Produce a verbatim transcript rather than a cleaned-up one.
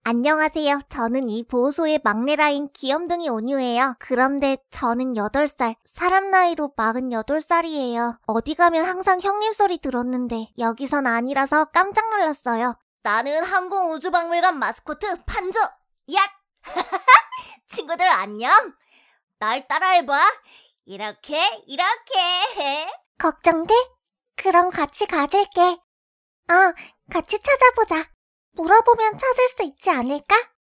안녕하세요. 저는 이 보호소의 막내라인 귀염둥이 온유예요. 그런데 저는 여덟 살, 사람 나이로 마흔여덟 살이에요. 어디 가면 항상 형님 소리 들었는데 여기선 아니라서 깜짝 놀랐어요. 나는 항공우주박물관 마스코트 판조! 야! 친구들 안녕! 날 따라해봐. 이렇게 이렇게. 걱정돼? 그럼 같이 가줄게. 아, 같이 찾아보자. 물어보면 찾을 수 있지 않을까?